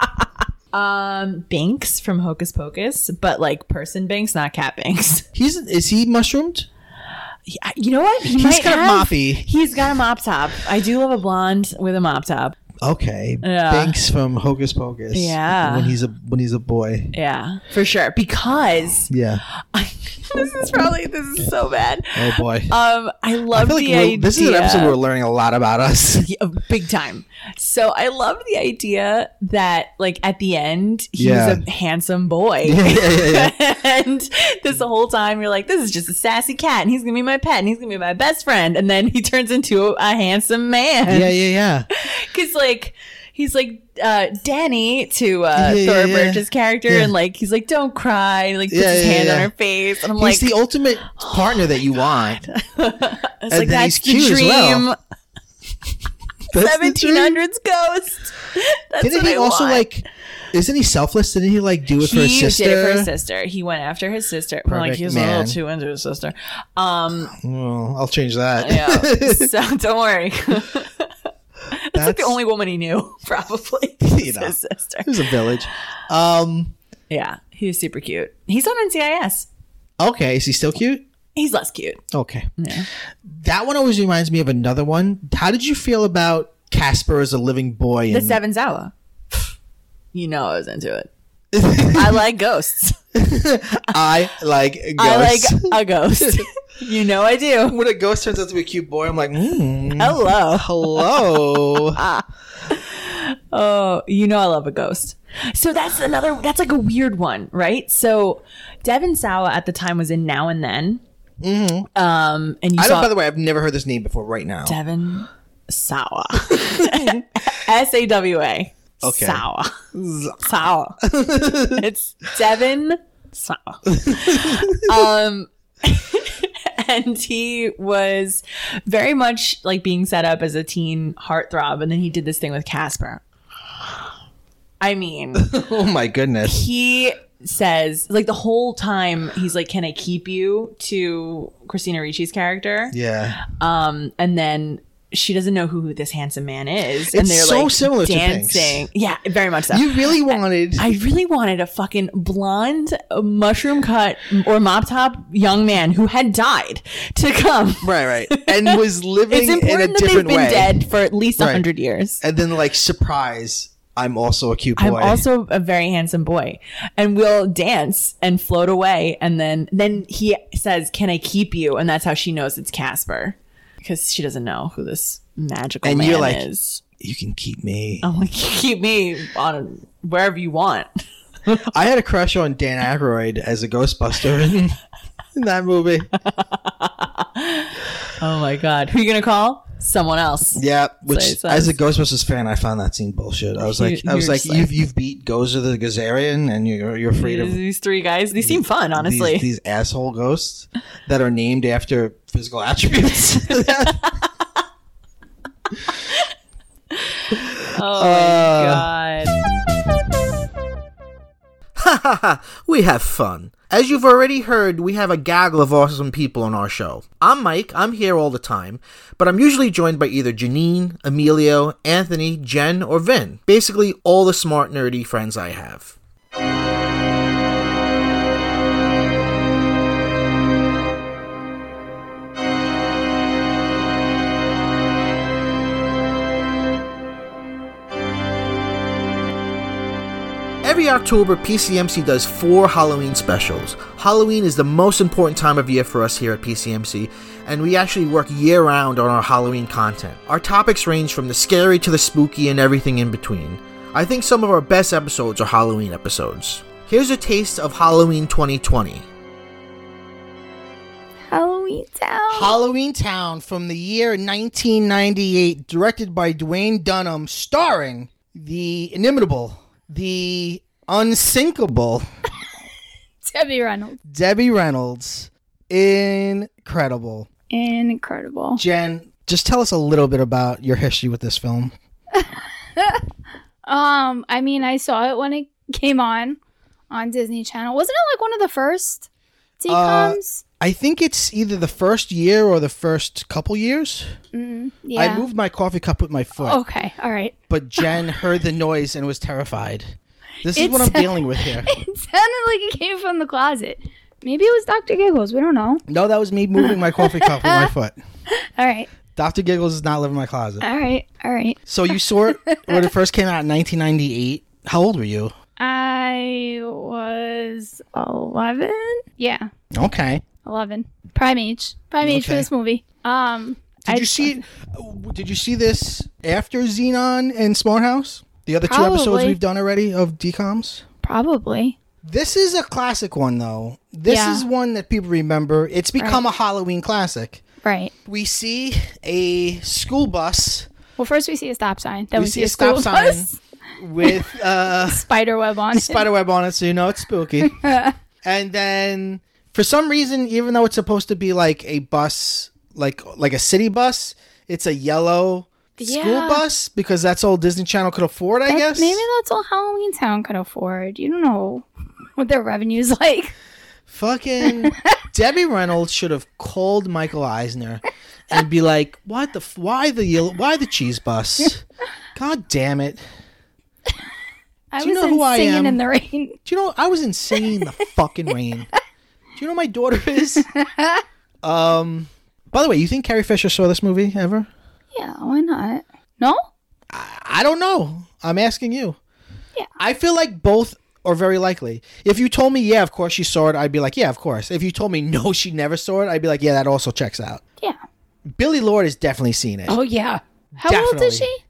Um, Binks from Hocus Pocus, but like person Binks, not cat Binks. He's is he mushroomed? Yeah, you know what? He He's might kind of have- moppy. He's got a mop top. I do love a blonde with a mop top. Okay, Yeah. Banks from Hocus Pocus. Yeah. when he's a when he's a boy. Yeah, for sure. Because Yeah. this is probably this is so bad. Oh boy. Um, I I love feel like the we're- idea. this is an episode where we're learning a lot about us. Yeah, big time. So I love the idea that, like, at the end, he's Yeah. a handsome boy. Yeah, yeah, yeah, yeah. And this the whole time, you're like, this is just a sassy cat, and he's gonna be my pet, and he's gonna be my best friend. And then he turns into a, a handsome man. Yeah, yeah, yeah. Because, like, he's like uh, Danny to uh, Yeah, yeah, Thora yeah. Birch's character, Yeah. and like he's like, "Don't cry," and, like puts Yeah, his yeah, hand yeah. on her face, and I'm He's like, the ultimate partner that you want. "It's and like then that's he's cute the as dream." well. That's the seventeen hundreds ghost. That's Didn't what he I also want. like? Isn't he selfless? Didn't he like do it for his He sister? did it for his sister. He went after his sister. Well, like Perfect he was a man. little too into his sister. Um, Well, I'll change that. yeah. So don't worry. That's, like the That's- only woman he knew, probably. You was know. his sister. It was a village. Um. Yeah, he was super cute. He's on N C I S. Okay, is he still cute? He's less cute. Okay. Yeah. That one always reminds me of another one. How did you feel about Casper as a living boy? The And Seven Zawa. You know I was into it. I like ghosts. I like ghosts. I like a ghost. You know I do. when a ghost turns out to be a cute boy, I'm like, mm, Hello. hello. Oh, you know I love a ghost. So that's another, that's like a weird one, right? So Devon Sawa at the time was in Now and Then. Mm-hmm. Um, and you I saw don't, by the way, I've never heard this name before right now. Devon Sawa. S A W A. Okay. Sawa. Sawa. It's Devon Sawa. Um, and he was very much like being set up as a teen heartthrob, and then he did this thing with Casper. I mean, Oh my goodness. he says like the whole time he's like, "Can I keep you?" to Christina Ricci's character. Yeah. Um, and then she doesn't know who this handsome man is, and It's they're so like similar to dancing. Pink's. Yeah, very much so. You really wanted. I really wanted a fucking blonde, mushroom cut or mop top young man who had died to come. right, right. And was living It's in a important that they've different been way. dead for at least a Right. hundred years. And then, like, surprise, I'm also a cute boy. I'm also a very handsome boy, and we'll dance and float away. And then, then he says, "Can I keep you?" And that's how she knows it's Casper, because she doesn't know who this magical And man you're like, is. You can keep me. I'm like, keep me on wherever you want. I had a crush on Dan Aykroyd as a Ghostbuster in, in that movie. Oh my god, who are you gonna call? Someone else. Yeah, which So he as a says- Ghostbusters fan, I found that scene bullshit. I was You- like, I was you're like, just like- you've you've beat Gozer the Gazarian, and you're you're afraid of These three guys, they seem fun, honestly. these, these asshole ghosts that are named after physical attributes. Oh my god. Ha ha ha! We have fun. As you've already heard, we have a gaggle of awesome people on our show. I'm Mike, I'm here all the time, but I'm usually joined by either Janine, Emilio, Anthony, Jen, or Vin. Basically, all the smart, nerdy friends I have. Every October, P C M C does four Halloween specials. Halloween is the most important time of year for us here at P C M C, and we actually work year-round on our Halloween content. Our topics range from the scary to the spooky and everything in between. I think some of our best episodes are Halloween episodes. Here's a taste of Halloween twenty twenty. Halloween Town. Halloween Town from the year nineteen ninety-eight, directed by Dwayne Dunham, starring the inimitable, the unsinkable Debbie Reynolds. Debbie Reynolds. Incredible. Incredible. Jen, just tell us a little bit about your history with this film. Um, I mean, I saw it when it came on on Disney Channel. Wasn't it like one of the first D COMs? I think it's either the first year or the first couple years. Mm, yeah. I moved my coffee cup with my foot, Okay, all right. but Jen heard the noise and was terrified. This is It's- what I'm dealing with here. It sounded like it came from the closet. Maybe it was Doctor Giggles. We don't know. No, that was me moving my coffee cup with my foot. All right, Doctor Giggles does not live in my closet. all right, all right. So you saw it when it first came out in nineteen ninety-eight. How old were you? I was eleven. Yeah, Okay. eleven. Prime age. Prime age for Okay. this movie. Um, Did I you see? Did you see this after Xenon and Smart House? The other two episodes Probably. we've done already of D COMs. Probably. This is a classic one, though. This Yeah. is one that people remember. It's become a Halloween classic. Right. We see a school bus Well, first we see a stop sign. Then We we, see see a a school stop sign. bus. with uh, Spider web on it. spiderweb on it, so you know it's spooky. And then, for some reason, even though it's supposed to be like a bus, like like a city bus, it's a yellow school Yeah. bus because that's all Disney Channel could afford, I That- guess. Maybe that's all Halloween Town could afford. You don't know what their revenue's like. Fucking Debbie Reynolds should have called Michael Eisner and be like, "What the? F- why the yellow? Why the cheese bus? God damn it! I Do you was know in who I singing am? in the rain. Do you know I was in singing in the fucking rain? Do you know who my daughter is? Um. By the way, you think Carrie Fisher saw this movie ever? Yeah, why not? No? I don't know. I'm asking you. Yeah. I feel like both are very likely. If you told me, yeah, of course she saw it, I'd be like, yeah, of course. If you told me, no, she never saw it, I'd be like, yeah, that also checks out. Yeah. Billy Lord has definitely seen it. Oh yeah. How old Definitely. is she?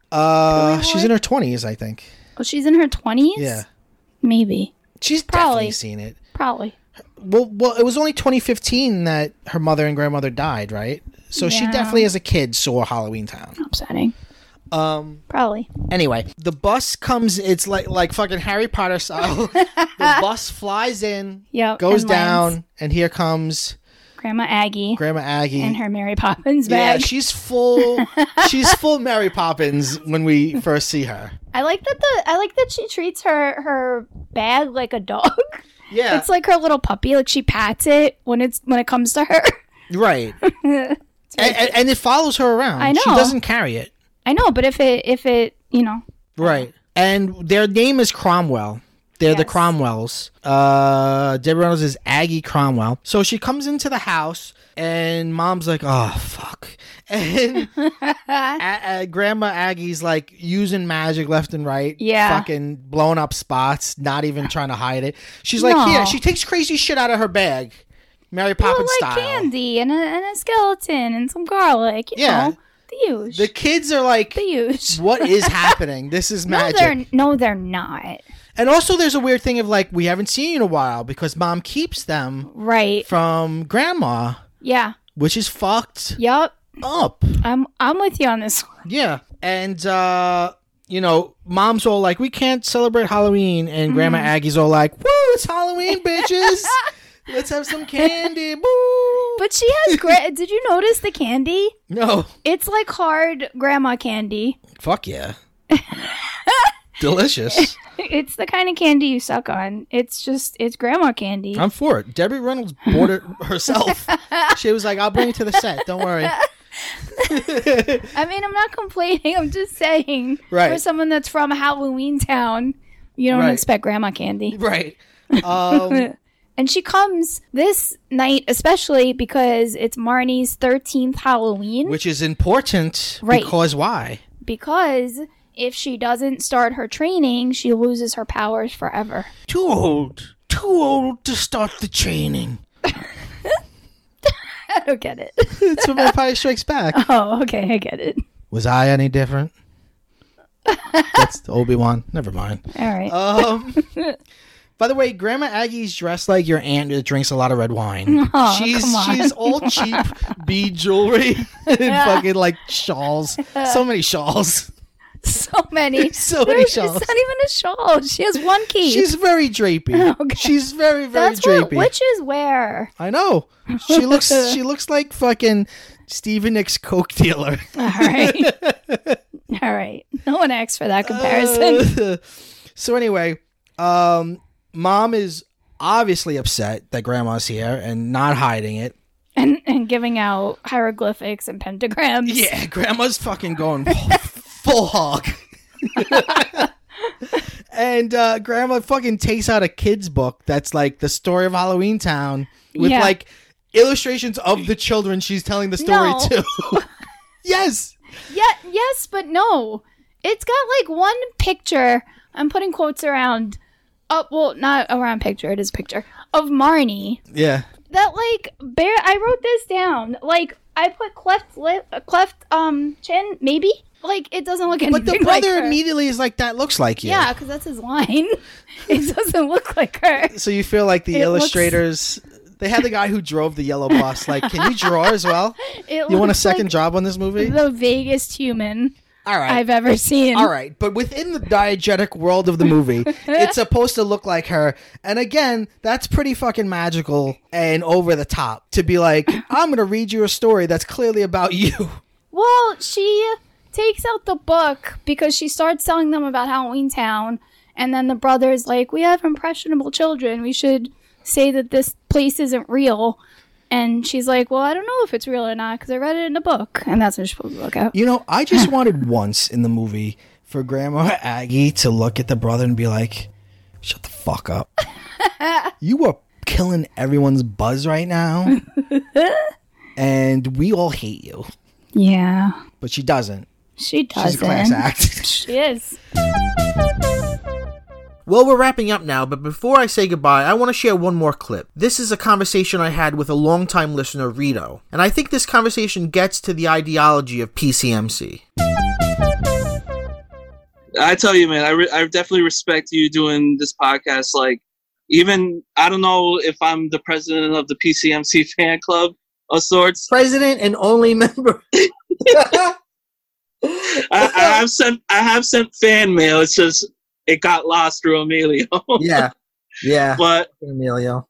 Uh, she's in her twenties, I think. Oh, she's in her twenties? Yeah. Maybe. She's Probably. definitely seen it. Probably. Well, well, it was only twenty fifteen that her mother and grandmother died, right? So she Yeah. definitely, as a kid, saw Halloween Town. Upsetting. Um. Probably. Anyway, the bus comes. It's like like fucking Harry Potter style. The bus flies in, Yep, goes and down, lands. and here comes Grandma Aggie Grandma Aggie and her Mary Poppins Yeah, bag. she's full. She's full Mary Poppins when we first see her. I like that the I like that she treats her her bag like a dog. Yeah, It's like her little puppy. Like she pats it when it's when it comes to her. right. and, and, and it follows her around. I She know. doesn't carry it. I know, but if it if it you know Right. And their name is Cromwell. They're the Yes. Cromwells. Uh, Debbie Reynolds is Aggie Cromwell. So she comes into the house, and Mom's like, "Oh fuck!" And a- a- Grandma Aggie's like using magic left and right. Yeah. Fucking blowing up spots, not even trying to hide it. She's like, No. "Here." She takes crazy shit out of her bag, Mary well, Poppins like style. candy and a, and a skeleton and some garlic. You Yeah. know, the huge. The kids are like, the huge. "What is happening? This is No, magic." they're no, they're not. And also, there's a weird thing of like, we haven't seen you in a while because Mom keeps them Right. from Grandma, Yeah. which is fucked Yup. up. I'm I'm with you on this one. Yeah. And, uh, you know, Mom's all like, we can't celebrate Halloween. And Grandma Mm-hmm. Aggie's all like, woo, it's Halloween, bitches. Let's have some candy. Woo. But she has great. Did you notice the candy? No. It's like hard grandma candy. Fuck yeah. Delicious. It's the kind of candy you suck on. It's just it's grandma candy. I'm for it. Debbie Reynolds bought it herself. She was like, I'll bring it to the set. Don't worry. I mean, I'm not complaining. I'm just saying, Right. for someone that's from Halloween Town, you don't Right. expect grandma candy. Right. Um, And she comes this night, especially because it's Marnie's thirteenth Halloween. which is important Right. because why? Because if she doesn't start her training, she loses her powers forever. Too old. Too old to start the training. I don't get it. It's from Empire Strikes Back. Oh, okay, I get it. Was I any different? That's Obi-Wan. Never mind. All right. Um, by the way, Grandma Aggie's dressed like your aunt that drinks a lot of red wine. Oh, she's come on. she's all cheap bead jewelry and fucking like shawls. So many shawls. So many. So many There's- shawls. It's not even a shawl. She has one key. She's very drapey. Okay. She's very very That's what drapey. witches wear. I know. She looks she looks like fucking Stevie Nicks coke dealer. All right. All right. No one asked for that comparison. Uh, so anyway, um, Mom is obviously upset that Grandma's here and not hiding it. and and giving out hieroglyphics and pentagrams. Yeah, Grandma's fucking going full hog. And uh, Grandma fucking takes out a kid's book that's like the story of Halloween Town with Yeah. like illustrations of the children she's telling the story No. to. Yes. Yeah, yes, but no. It's got like one picture. I'm putting quotes around. Oh, well, not around picture. It is picture of Marnie. Yeah. That like bear. I wrote this down. Like I put cleft lip, uh, cleft um chin, maybe. Like it doesn't look anything But the like brother her. immediately is like, that looks like you. Yeah, because that's his line. It doesn't look like her. So you feel like the It looks- illustrators, they had the guy who drove the yellow bus. Like, can you draw as well? It You want a looks second like job on this movie? the vaguest human All right. I've ever seen. All right, but within the diegetic world of the movie, it's supposed to look like her. And again, that's pretty fucking magical and over the top to be like, I'm going to read you a story that's clearly about you. Well, she takes out the book because she starts telling them about Halloween Town, and then the brother's like, we have impressionable children. We should say that this place isn't real. And she's like, well, I don't know if it's real or not because I read it in a book. And that's what you're supposed to look at. You know, I just wanted once in the movie for Grandma Aggie to look at the brother and be like, shut the fuck up. You are killing everyone's buzz right now. And we all hate you. Yeah, But she doesn't. she doesn't. She's a class act. She is. Well, we're wrapping up now, but before I say goodbye, I want to share one more clip. This is a conversation I had with a longtime listener, Rito, and I think this conversation gets to the ideology of P C M C. I tell you, man, I, re- I definitely respect you doing this podcast. Like, even, I don't know if I'm the president of the P C M C fan club of sorts. President and only member. I, I have sent I have sent fan mail. It's just it got lost through Emilio. Yeah, yeah. But Emilio.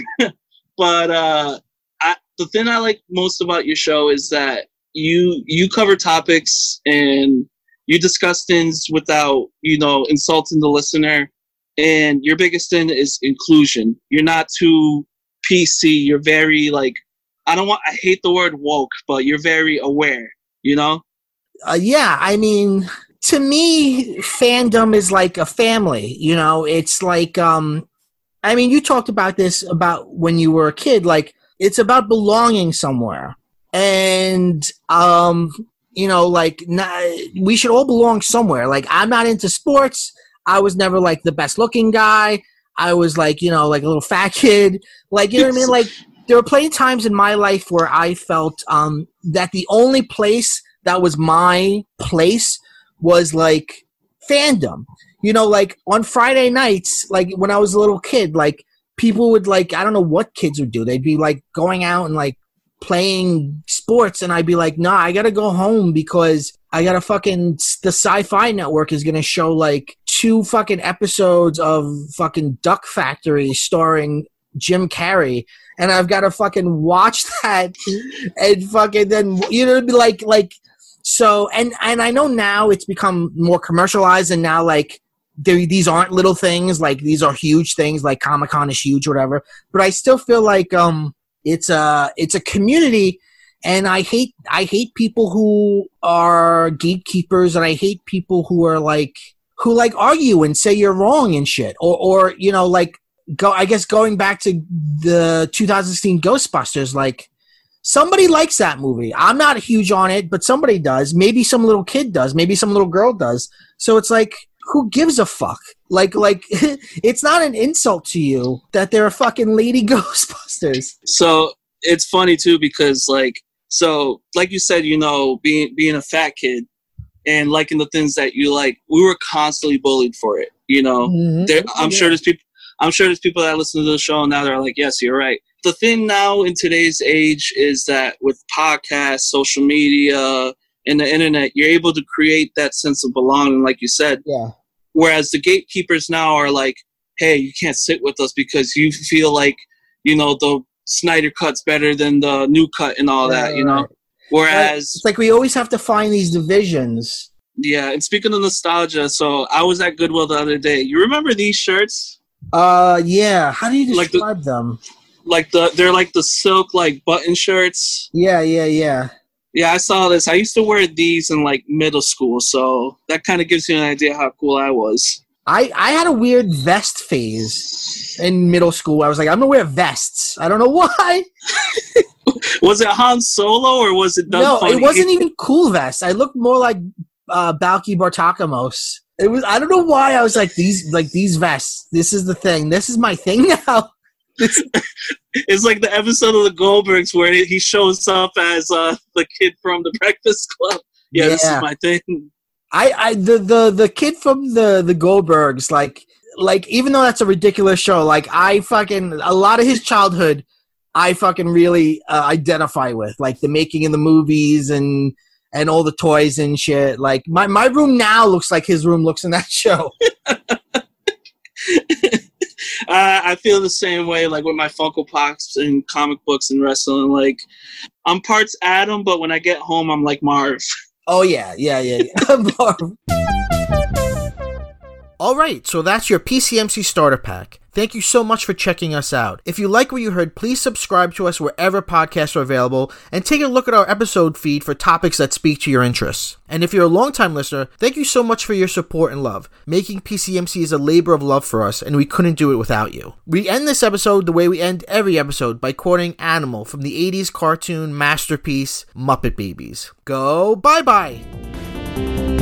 but uh, I, the thing I like most about your show is that you you cover topics and you discuss things without, you know, insulting the listener. And your biggest thing is inclusion. You're not too P C. You're very like, I don't want, I hate the word woke, but you're very aware, you know? Uh, yeah, I mean, to me, fandom is like a family, you know? It's like, um, I mean, you talked about this about when you were a kid, like, it's about belonging somewhere. And, um, you know, like, not, we should all belong somewhere. Like, I'm not into sports. I was never, like, the best-looking guy. I was, like, you know, like a little fat kid. Like, you know what I mean? Like, there were plenty of times in my life where I felt um, that the only place that was my place was, like, fandom. You know, like, on Friday nights, like, when I was a little kid, like, people would, like, I don't know what kids would do. They'd be, like, going out and, like, playing sports, and I'd be like, nah, I gotta go home because I gotta fucking, the Sci-Fi Network is gonna show, like, two fucking episodes of fucking Duck Factory starring Jim Carrey, and I've gotta fucking watch that and fucking then, you know, it'd be like, like, so, and, and I know now it's become more commercialized, and now, like, these aren't little things, like, these are huge things, like Comic-Con is huge or whatever, but I still feel like, um, It's a it's a community, and I hate I hate people who are gatekeepers, and I hate people who are like who like argue and say you're wrong and shit, or or you know, like, go I guess going back to the two thousand sixteen Ghostbusters, like, somebody likes that movie. I'm not huge on it, but somebody does. Maybe some little kid does. Maybe some little girl does. So it's like, who gives a fuck? Like, like it's not an insult to you that they're fucking lady Ghostbusters. So it's funny too, because like, so like you said, you know, being being a fat kid and liking the things that you like, we were constantly bullied for it. You know, Mm-hmm. there, I'm Yeah. sure there's people. I'm sure there's people that listen to the show now that are like, yes, you're right. The thing now in today's age is that with podcasts, social media, and the internet, you're able to create that sense of belonging, like you said. Yeah. Whereas the gatekeepers now are like, hey, you can't sit with us because you feel like, you know, the Snyder cut's better than the new cut and all that, Right, you know? right. Whereas, It's like we always have to find these divisions. yeah, and speaking of nostalgia, so I was at Goodwill the other day. You remember these shirts? Uh, yeah. How do you Like the- describe them? Like the, they're like the silk, like button shirts. Yeah, yeah, yeah. Yeah, I saw this. I used to wear these in like middle school, so that kind of gives you an idea how cool I was. I, I had a weird vest phase in middle school. I was like, I'm gonna wear vests. I don't know why. Was it Han Solo or was it Doug No, Funny? it wasn't even cool vests. I looked more like uh, Balky Bartakamos. It was. I don't know why. I was like these, like these vests. This is the thing. This is my thing now. This, It's like the episode of the Goldbergs where he shows up as uh, the kid from the Breakfast Club. Yeah, this Yeah. is my thing. I, I, the, the, the kid from the the Goldbergs, like, like even though that's a ridiculous show, like I fucking a lot of his childhood, I fucking really uh, identify with, like the making of the movies and and all the toys and shit. Like my my room now looks like his room looks in that show. Uh, I feel the same way, like with my Funko Pops and comic books and wrestling. Like, I'm parts Adam, but when I get home, I'm like Marv. Oh yeah, yeah, yeah, yeah. All right, so that's your P C M C starter pack. Thank you so much for checking us out. If you like what you heard, please subscribe to us wherever podcasts are available and take a look at our episode feed for topics that speak to your interests. And if you're a longtime listener, thank you so much for your support and love. Making P C M C is a labor of love for us, and we couldn't do it without you. We end this episode the way we end every episode, by quoting Animal from the eighties cartoon masterpiece Muppet Babies. Go bye-bye!